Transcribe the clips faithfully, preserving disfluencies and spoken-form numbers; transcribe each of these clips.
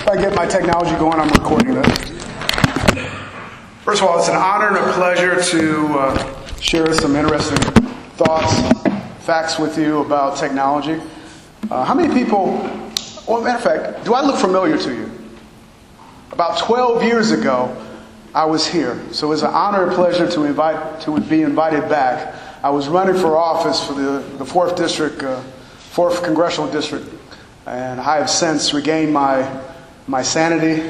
I get my technology going, I'm recording this. First of all, it's an honor and a pleasure to uh, share some interesting thoughts, facts with you about technology. Uh, how many people, well, matter of fact, do I look familiar to you? About twelve years ago, I was here. So it was an honor and pleasure to invite to be invited back. I was running for office for the, the fourth District, uh, fourth Congressional District, and I have since regained my my sanity.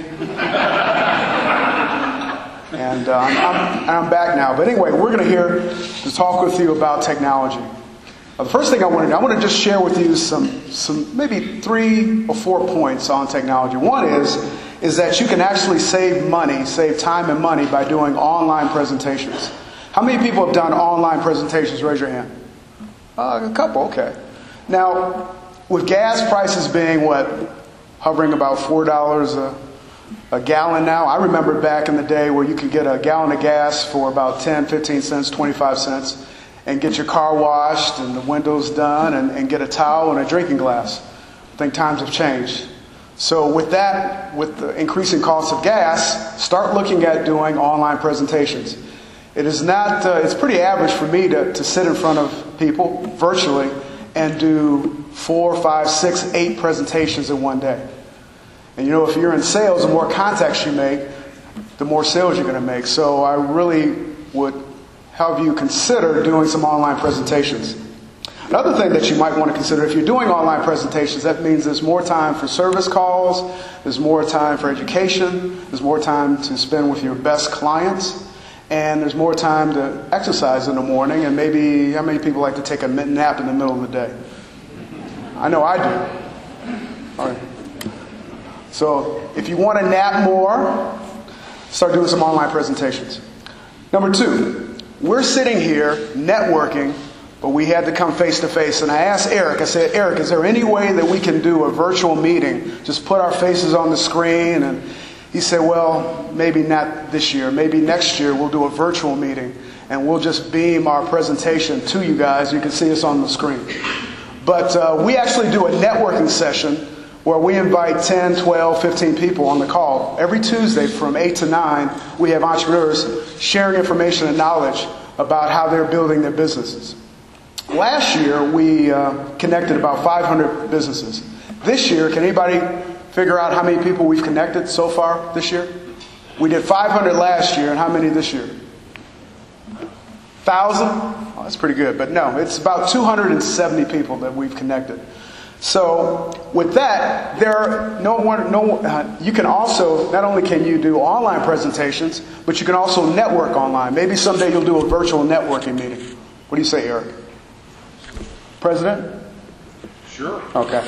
And uh, I'm, I'm, I'm back now. But anyway, we're going to hear to talk with you about technology. Uh, the first thing I want to do, I want to just share with you some, some maybe three or four points on technology. One is, is that you can actually save money, save time and money by doing online presentations. How many people have done online presentations? Raise your hand. Uh, a couple, okay. Now, with gas prices being what? Hovering about four dollars a, a gallon now. I remember back in the day where you could get a gallon of gas for about ten, fifteen cents, twenty-five cents, and get your car washed and the windows done and, and get a towel and a drinking glass. I think times have changed. So with that, with the increasing cost of gas, start looking at doing online presentations. It is not, uh, it's pretty average for me to, to sit in front of people virtually and do four, five, six, eight presentations in one day. And you know, if you're in sales, the more contacts you make, the more sales you're going to make. So I really would have you consider doing some online presentations. Another thing that you might want to consider, if you're doing online presentations, that means there's more time for service calls, there's more time for education, there's more time to spend with your best clients, and there's more time to exercise in the morning, and maybe, how many people like to take a nap in the middle of the day? I know I do. All right. So if you want to nap more, start doing some online presentations. Number two, we're sitting here networking, but we had to come face to face. And I asked Eric, I said, Eric, is there any way that we can do a virtual meeting? Just put our faces on the screen. And he said, well, maybe not this year. Maybe next year we'll do a virtual meeting and we'll just beam our presentation to you guys. You can see us on the screen. But uh, we actually do a networking session where we invite ten, twelve, fifteen people on the call. Every Tuesday from eight to nine, we have entrepreneurs sharing information and knowledge about how they're building their businesses. Last year, we uh, connected about five hundred businesses. This year, can anybody figure out how many people we've connected so far this year? We did five hundred last year, and how many this year? one thousand? Oh, that's pretty good. But no, it's about two hundred seventy people that we've connected. So with that, there are no one, no, uh, you can also, not only can you do online presentations, but you can also network online. Maybe someday you'll do a virtual networking meeting. What do you say, Eric? President? Sure. Okay.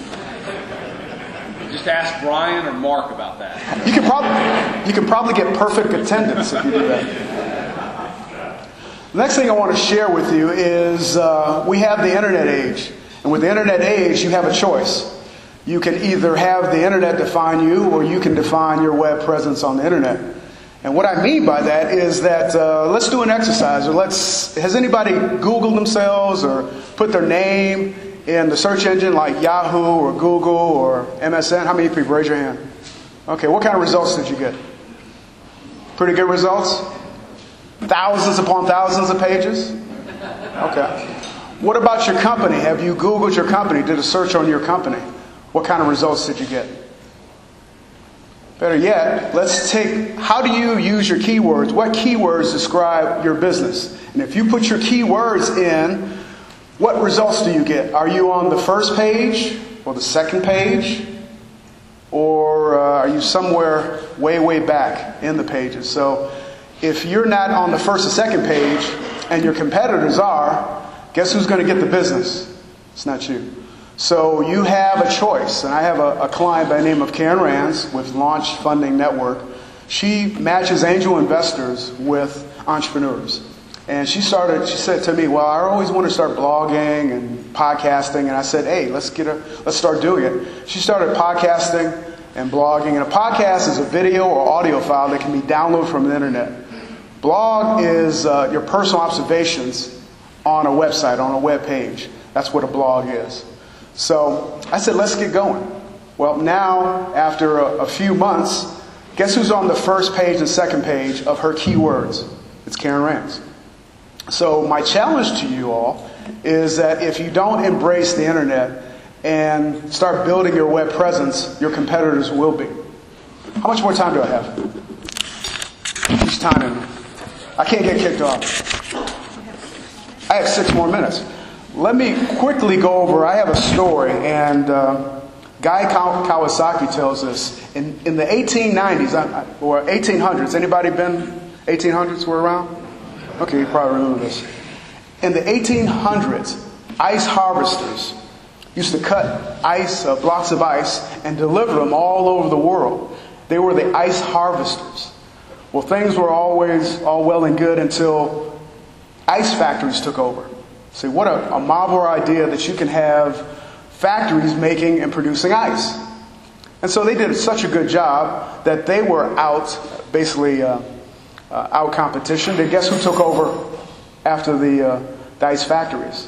Just ask Brian or Mark about that. You can probably, you can probably get perfect attendance if you do that. The next thing I want to share with you is uh, we have the internet age. And with the internet age, you have a choice. You can either have the internet define you, or you can define your web presence on the internet. And what I mean by that is that uh, let's do an exercise. Or let's. Has anybody Googled themselves or put their name in the search engine like Yahoo or Google or M S N? How many people? Raise your hand. Okay, what kind of results did you get? Pretty good results? Thousands upon thousands of pages? Okay. What about your company? Have you Googled your company? Did a search on your company? What kind of results did you get? Better yet, let's take, how do you use your keywords? What keywords describe your business? And if you put your keywords in, what results do you get? Are you on the first page or the second page? Or uh, are you somewhere way, way back in the pages? So if you're not on the first or second page and your competitors are, guess who's going to get the business? It's not you. So you have a choice. And I have a, a client by the name of Karen Rands with Launch Funding Network. She matches angel investors with entrepreneurs. And she started, she said to me, well, I always want to start blogging and podcasting. And I said, hey, let's get a, let's start doing it. She started podcasting and blogging. And a podcast is a video or audio file that can be downloaded from the internet. Blog is uh, your personal observations on a website, on a web page. That's what a blog is. So I said, let's get going. Well, now, after a, a few months, guess who's on the first page and second page of her keywords? It's Karen Rands. So my challenge to you all is that if you don't embrace the internet and start building your web presence, your competitors will be. How much more time do I have? Each time. I can't get kicked off. I have six more minutes. Let me quickly go over, I have a story, and uh, Guy Kawasaki tells us, in, in the eighteen nineties, or eighteen hundreds, anybody been eighteen hundreds were around? Okay, you probably remember this. In the eighteen hundreds, ice harvesters used to cut ice, uh, blocks of ice, and deliver them all over the world. They were the ice harvesters. Well, things were always all well and good until ice factories took over. See, what a, a marvel idea that you can have factories making and producing ice. And so they did such a good job that they were out, basically uh, uh, out competition. And guess who took over after the, uh, the ice factories?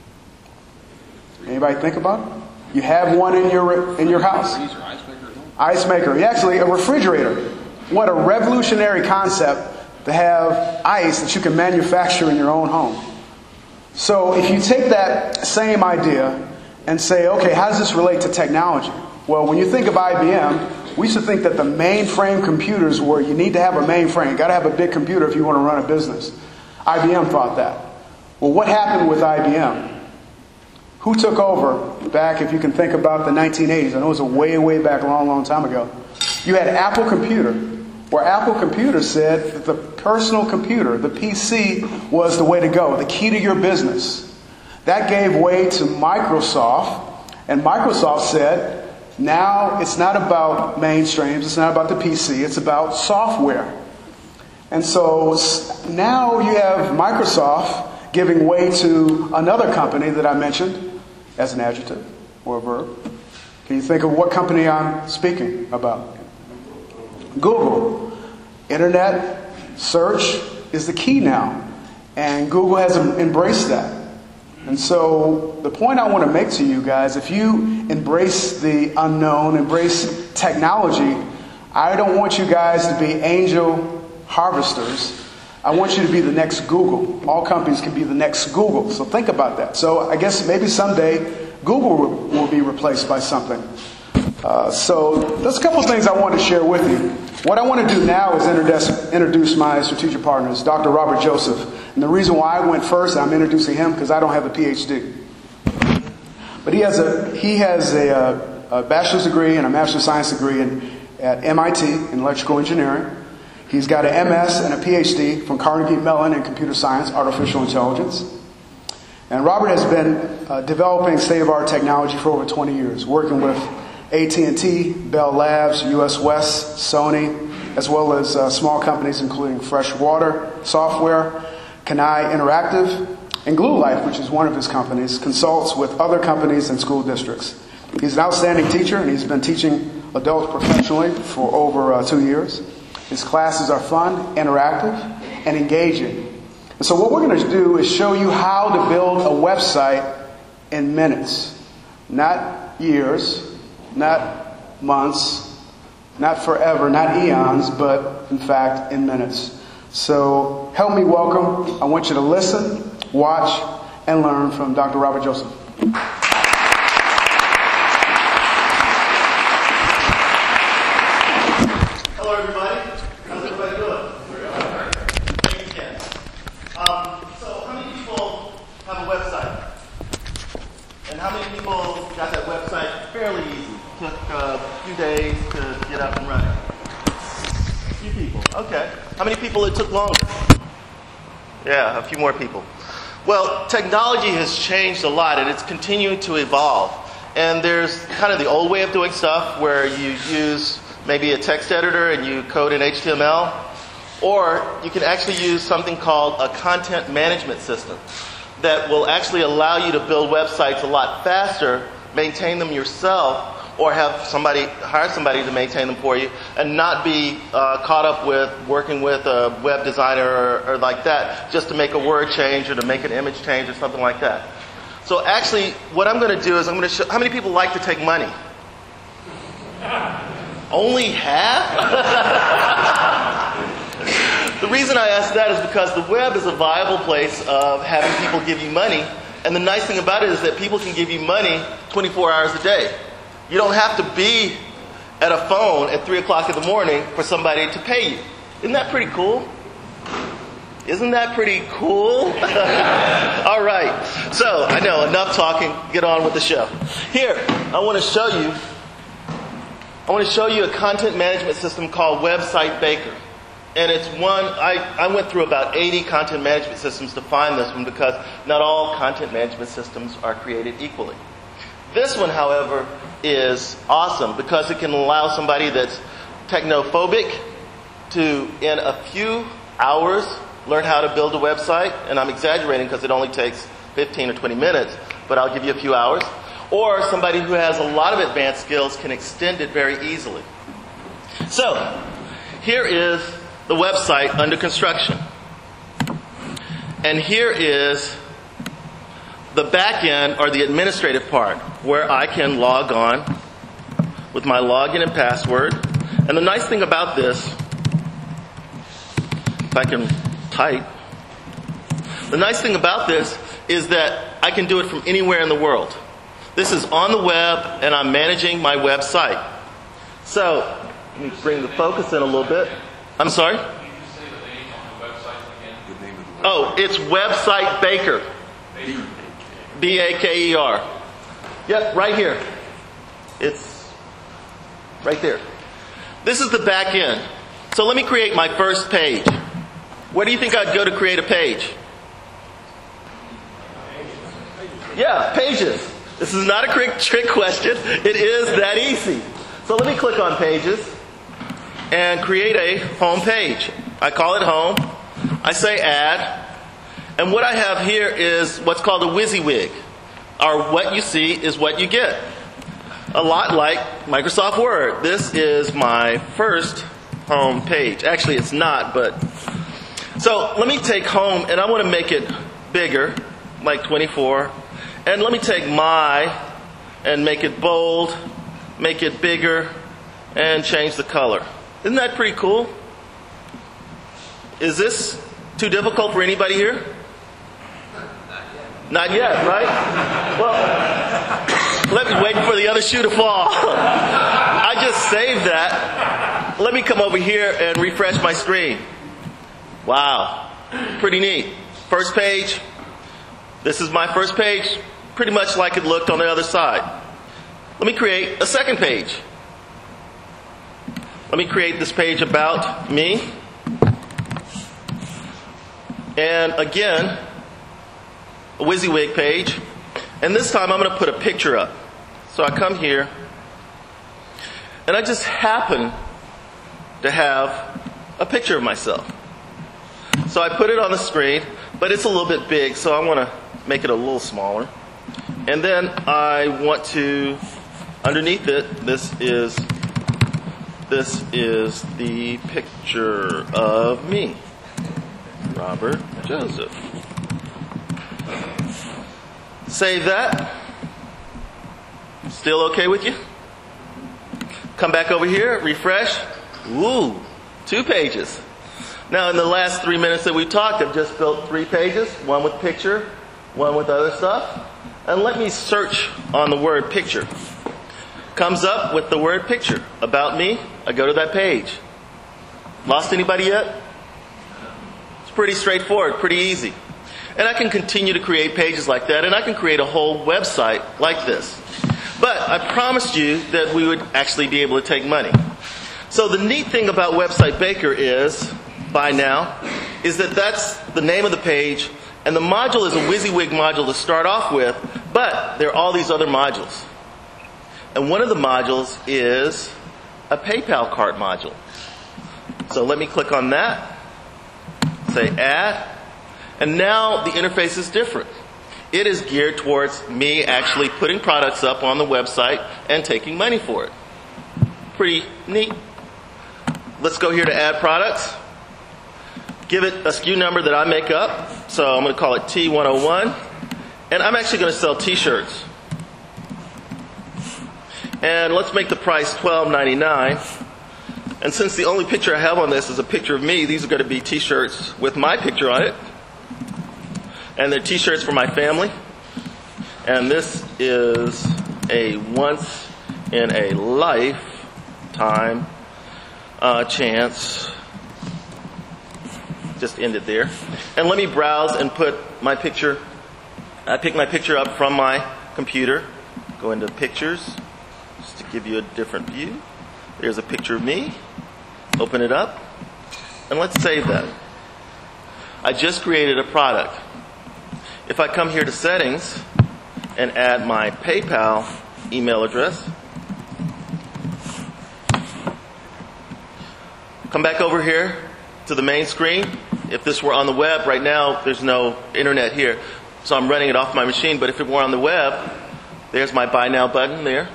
Anybody think about it? You have one in your in your house. Ice maker. Actually, a refrigerator. What a revolutionary concept to have ice that you can manufacture in your own home. So if you take that same idea and say, okay, how does this relate to technology? Well, when you think of I B M, we used to think that the mainframe computers were, you need to have a mainframe. You've got to have a big computer if you want to run a business. I B M thought that. Well, what happened with I B M? Who took over back, if you can think about the nineteen eighties? I know it was a way, way back, a long, long time ago. You had Apple Computer, where Apple Computer said that the personal computer, the P C, was the way to go, the key to your business. That gave way to Microsoft, and Microsoft said, now it's not about mainstreams, it's not about the P C, it's about software. And so now you have Microsoft giving way to another company that I mentioned as an adjective or a verb. Can you think of what company I'm speaking about? Google. Internet search is the key now, and Google has embraced that. And so the point I want to make to you guys, if you embrace the unknown, embrace technology, I don't want you guys to be angel harvesters. I want you to be the next Google. All companies can be the next Google. So think about that. So I guess maybe someday Google will be replaced by something. Uh, so there's a couple of things I want to share with you. What I want to do now is introduce, introduce my strategic partners, Doctor Robert Joseph. And the reason why I went first, I'm introducing him because I don't have a P H D. But he has a, he has a, a bachelor's degree and a master's of science degree in, at M I T in electrical engineering. He's got an M S and a P H D from Carnegie Mellon in computer science, artificial intelligence. And Robert has been uh, developing state-of-the-art technology for over twenty years, working with A T and T, Bell Labs, U S West, Sony, as well as uh, small companies including Freshwater Software, Kanai Interactive, and Glue Life, which is one of his companies, consults with other companies and school districts. He's an outstanding teacher, and he's been teaching adults professionally for over uh, two years. His classes are fun, interactive, and engaging. And so what we're going to do is show you how to build a website in minutes. Not years, not months, not forever, not eons, but in fact in minutes. So help me welcome. I want you to listen, watch, and learn from Doctor Robert Joseph. Hello, everybody. How's everybody doing? Thank you, Ken. Um, so, how many people have a website? And how many people got that website fairly easy? Took a few days to get up and running? A few people. Okay. How many people it took longer? Yeah, a few more people. Well, technology has changed a lot, and it's continuing to evolve. And there's kind of the old way of doing stuff where you use maybe a text editor and you code in H T M L. Or you can actually use something called a content management system that will actually allow you to build websites a lot faster, maintain them yourself, or have somebody, hire somebody to maintain them for you, and not be uh, caught up with working with a web designer or, or like that, just to make a word change or to make an image change or something like that. So actually, what I'm going to do is I'm going to show, how many people like to take money? Only half? The reason I ask that is because the web is a viable place of having people give you money. And the nice thing about it is that people can give you money twenty-four hours a day. You don't have to be at a phone at three o'clock in the morning for somebody to pay you. Isn't that pretty cool? Isn't that pretty cool? All right. So, I know, enough talking. Get on with the show. Here, I want to show you, I want to show you a content management system called Website Baker. And it's one, I, I went through about eighty content management systems to find this one because not all content management systems are created equally. This one, however, is awesome because it can allow somebody that's technophobic to, in a few hours, learn how to build a website. And I'm exaggerating because it only takes fifteen or twenty minutes, but I'll give you a few hours. Or somebody who has a lot of advanced skills can extend it very easily. So, here is the website under construction. And here is the back end, or the administrative part, where I can log on with my login and password. And the nice thing about this, if I can type, the nice thing about this is that I can do it from anywhere in the world. This is on the web, and I'm managing my website. So, let me bring the focus in a little bit. I'm sorry? Can you just say the name on the website again? The name of the website. Oh, it's Website Baker. Baker. B A K E R. Yep, right here. It's right there. This is the back end. So let me create my first page. Where do you think I'd go to create a page? Yeah, pages. This is not a trick, trick question. It is that easy. So let me click on pages and create a home page. I call it home. I say add. And what I have here is what's called a WYSIWYG. Or what you see is what you get. A lot like Microsoft Word. This is my first home page. Actually, it's not, but... So let me take home, and I want to make it bigger, like twenty-four. And let me take my, and make it bold, make it bigger, and change the color. Isn't that pretty cool? Is this too difficult for anybody here? Not yet, right? Well, let me wait for the other shoe to fall. I just saved that. Let me come over here and refresh my screen. Wow. Pretty neat. First page. This is my first page. Pretty much like it looked on the other side. Let me create a second page. Let me create this page about me. And again, a WYSIWYG page. And this time I'm going to put a picture up. So I come here, and I just happen to have a picture of myself. So I put it on the screen, but it's a little bit big, so I want to make it a little smaller. And then I want to, underneath it, this is this is the picture of me, Robert Joseph. Save that. Still okay with you? Come back over here, refresh. Ooh, two pages. Now, in the last three minutes that we talked, I've just built three pages, one with picture, one with other stuff. And let me search on the word picture. Comes up with the word picture. About me, I go to that page. Lost anybody yet? It's pretty straightforward, pretty easy. And I can continue to create pages like that, and I can create a whole website like this. But I promised you that we would actually be able to take money. So the neat thing about Website Baker is, by now, is that that's the name of the page, and the module is a WYSIWYG module to start off with, but there are all these other modules. And one of the modules is a PayPal cart module. So let me click on that, say add, and now the interface is different. It is geared towards me actually putting products up on the website and taking money for it. Pretty neat. Let's go here to add products. Give it a S K U number that I make up. So I'm going to call it T one oh one. And I'm actually going to sell t-shirts. And let's make the price twelve ninety-nine. And since the only picture I have on this is a picture of me, these are going to be t-shirts with my picture on it. And they're t-shirts for my family. And this is a once in a lifetime uh, chance. Just end it there. And let me browse and put my picture. I pick my picture up from my computer. Go into pictures just to give you a different view. There's a picture of me. Open it up. And let's save that. I just created a product. If I come here to settings and add my PayPal email address, come back over here to the main screen. If this were on the web, right now there's no internet here, so I'm running it off my machine. But if it were on the web, there's my Buy Now button there.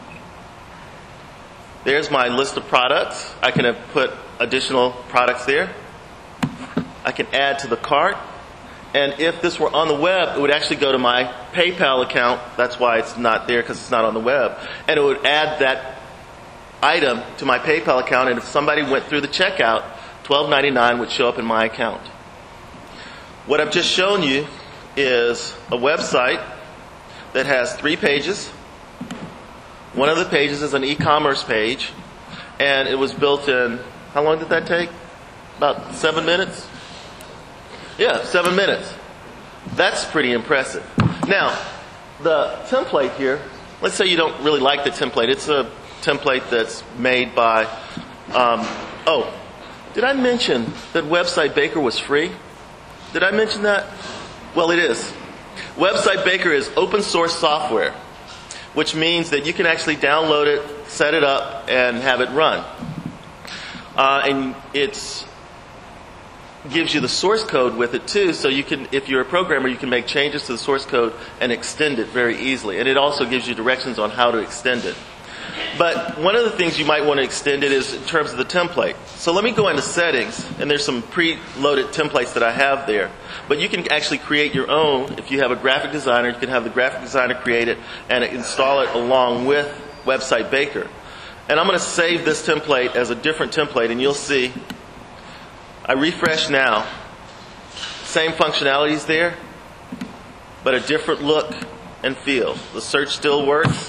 There's my list of products. I can have put additional products there. I can add to the cart. And if this were on the web, it would actually go to my PayPal account. That's why it's not there, because it's not on the web. And it would add that item to my PayPal account. And if somebody went through the checkout, twelve ninety-nine would show up in my account. What I've just shown you is a website that has three pages. One of the pages is an e-commerce page, and it was built in, how long did that take? About seven minutes? Yeah, seven minutes. That's pretty impressive. Now, the template here, let's say you don't really like the template. It's a template that's made by, um, oh, did I mention that Website Baker was free? Did I mention that? Well, it is. Website Baker is open source software, which means that you can actually download it, set it up, and have it run. Uh, and it's gives you the source code with it too, so you can, if you're a programmer, you can make changes to the source code and extend it very easily. And it also gives you directions on how to extend it. But one of the things you might want to extend it is in terms of the template. So let me go into settings, and there's some pre-loaded templates that I have there. But you can actually create your own. If you have a graphic designer, you can have the graphic designer create it and install it along with Website Baker. And I'm going to save this template as a different template, and you'll see. I refresh now. Same functionalities there, but a different look and feel. The search still works.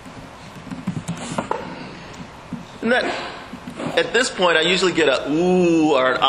And that, at this point, I usually get a ooh or an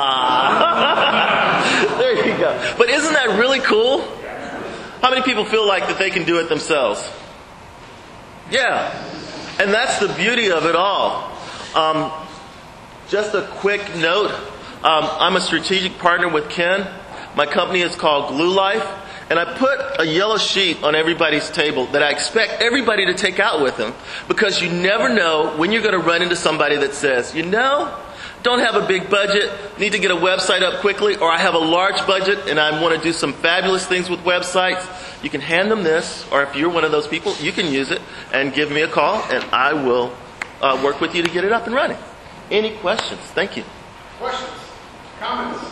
ah. There you go. But isn't that really cool? How many people feel like that they can do it themselves? Yeah. And that's the beauty of it all. Um, just a quick note. Um, I'm a strategic partner with Ken. My company is called Glue Life. And I put a yellow sheet on everybody's table that I expect everybody to take out with them, because you never know when you're going to run into somebody that says, you know, don't have a big budget, need to get a website up quickly, or I have a large budget and I want to do some fabulous things with websites. You can hand them this, or if you're one of those people, you can use it and give me a call, and I will uh, work with you to get it up and running. Any questions? Thank you. Questions? Comments?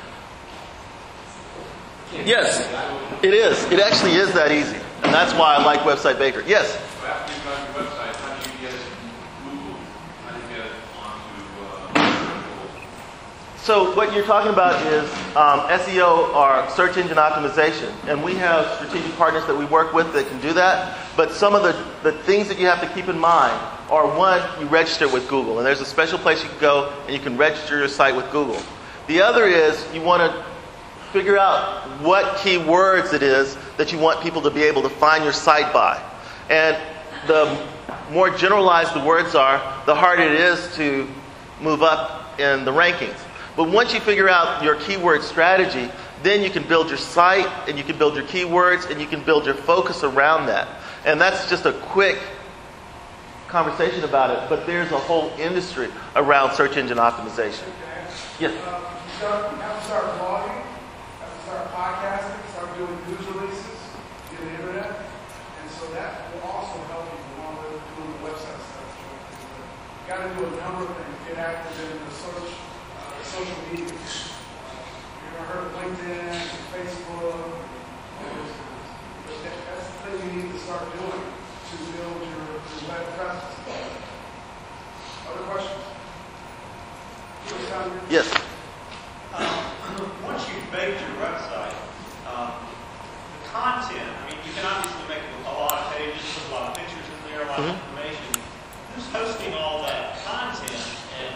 Yes, it is. It actually is that easy. And that's why I like Website Baker. Yes? So after you've got your website, how do you get it Google? How do you get it onto uh, Google? So what you're talking about is um, S E O, or search engine optimization. And we have strategic partners that we work with that can do that. But some of the, the things that you have to keep in mind are, one, you register with Google. And there's a special place you can go and you can register your site with Google. The other is you want to figure out what keywords it is that you want people to be able to find your site by. And the more generalized the words are, the harder it is to move up in the rankings. But once you figure out your keyword strategy, then you can build your site, and you can build your keywords, and you can build your focus around that. And that's just a quick conversation about it, but there's a whole industry around search engine optimization. Yes? Uh, you, start, you have to start blogging. Start podcasting, start doing news releases via the internet, and so that will also help you along with doing the website stuff. You got to do a number of things. Get active in the search, uh, the social media. Uh, you ever heard of LinkedIn, Facebook, all those things. But that, that's the thing you need to start doing. to build your, your web presence. Other questions? Yes. Um, once you've baked your website, um, the content, I mean, you can obviously make a lot of pages, put a lot of pictures in there, a lot Mhm. of information. Who's hosting all that content? And,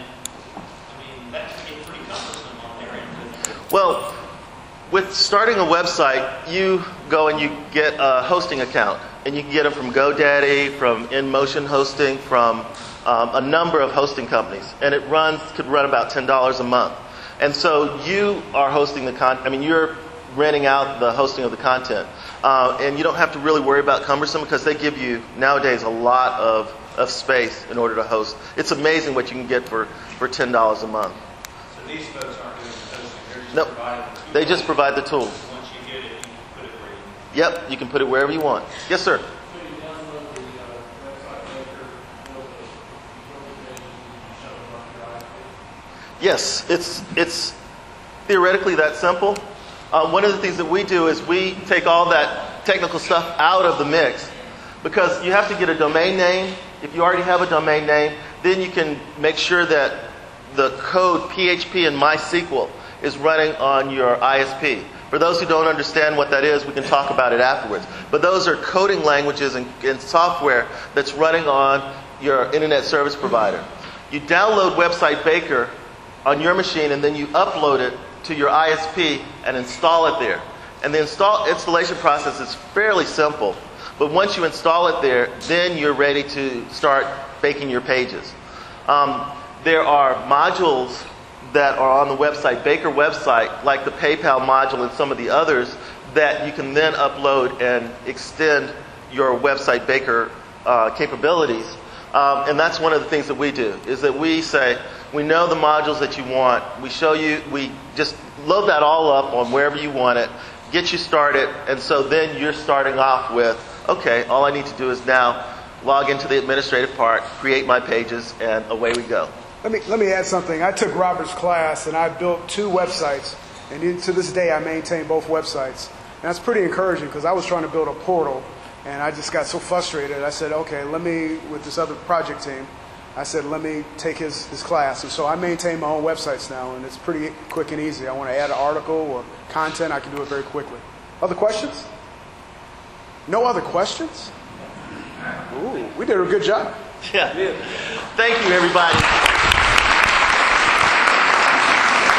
I mean, that can get pretty cumbersome on their end. couldn't it? Well, with starting a website, you go and you get a hosting account. And you can get them from GoDaddy, from InMotion Hosting, from um, a number of hosting companies. And it runs, could run about ten dollars a month. And so you are hosting the content. I mean, you're renting out the hosting of the content. Uh, and you don't have to really worry about cumbersome because they give you, nowadays, a lot of, of space in order to host. It's amazing what you can get for, for ten dollars a month. So these folks aren't doing the hosting, they're just Nope. providing the tools. They just provide the tool. Once you get it, you can put it where you Yep, you can put it wherever you want. Yes, sir. So you download the uh, website maker, build the pages, and shove it on your iPad. Yes, it's it's theoretically that simple. Uh, one of the things that we do is we take all that technical stuff out of the mix because you have to get a domain name. If you already have a domain name, then you can make sure that the code P H P and MySQL is running on your I S P. For those who don't understand what that is, we can talk about it afterwards. But those are coding languages and, and software that's running on your internet service provider. You download Website Baker on your machine and then you upload it to your I S P and install it there. And the install, installation process is fairly simple. But once you install it there, then you're ready to start baking your pages. Um, there are modules that are on the Website Baker website, like the PayPal module and some of the others, that you can then upload and extend your Website Baker uh, capabilities. Um, and that's one of the things that we do, is that we say, we know the modules that you want. We show you, we just load that all up on wherever you want it, get you started, and so then you're starting off with, okay, all I need to do is now log into the administrative part, create my pages, and away we go. Let me, let me add something. I took Robert's class and I built two websites. And even to this day, I maintain both websites. And that's pretty encouraging because I was trying to build a portal and I just got so frustrated. I said, okay, let me, with this other project team, I said, let me take his, his class. And so I maintain my own websites now, and it's pretty quick and easy. I want to add an article or content, I can do it very quickly. Other questions? No other questions? Ooh, we did a good job. Yeah. Thank you, everybody.